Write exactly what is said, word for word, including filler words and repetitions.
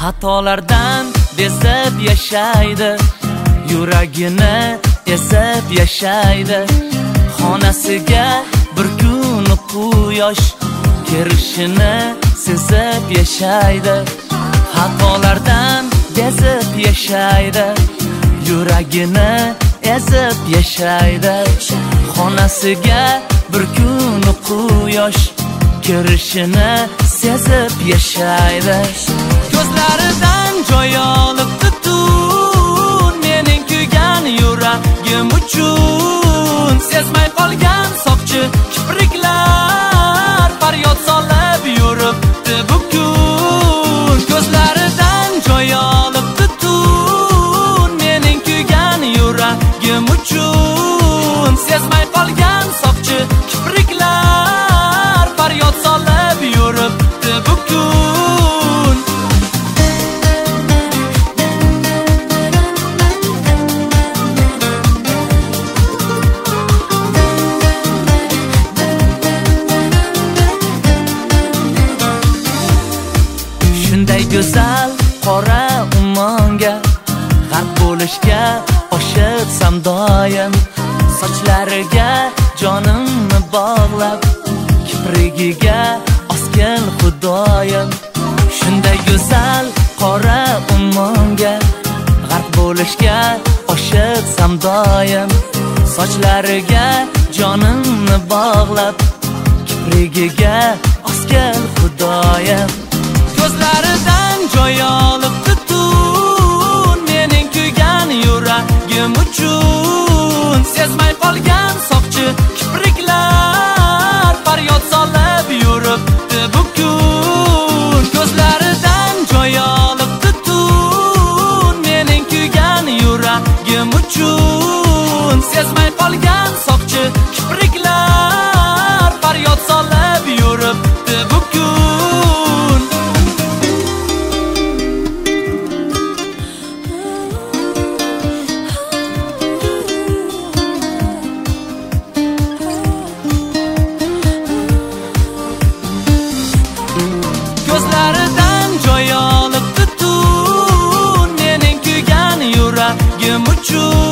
Xatolardan bezib yashaydi, yuragini ezib yashaydi. Xonasiga bir kun quyosh kirishini sezib yashaydi. Xatolardan bezib yashaydi, yuragini ezib yashaydi. Xonasiga bir kun quyosh kirishini sezib yashaydi. Ko'zlaridan joy olib tutun, mening kuygan yuragim uchun. Sezmay qolgan soqchi kipriklar faryod solib yuribdi bugun. Ko'zlaridan joy olib tutun, mening kuygan yuragim uchun. Sezmay qolgan soqchi kipriklar faryod solib yuribdi bugun. Shunday go'zal qora ummonga g'arq bo'lishga oshiqsam doim. Sochlariga jonimni bog'lab, kiprigiga osgil xudoyim. Shunday go'zal qora ummonga g'arq bo'lishga oshiqsam doim. Sochlariga jonimni bog'lab, kiprigiga osgil xudoyim. Ko'zlaridan joy olib tutun, mening kuygan yuragim uchun. Sezmay qolgan soqchi kipriklar faryod solib yuribdi bugun. Ko'zlaridan joy olib tutun, mening kuygan yuragim uchun. Sezmay qolgan soqchi kipriklar faryod solib yuribdi bugun. Ko'zlaridan joy olib tutun, mening kuygan yuragim uchun.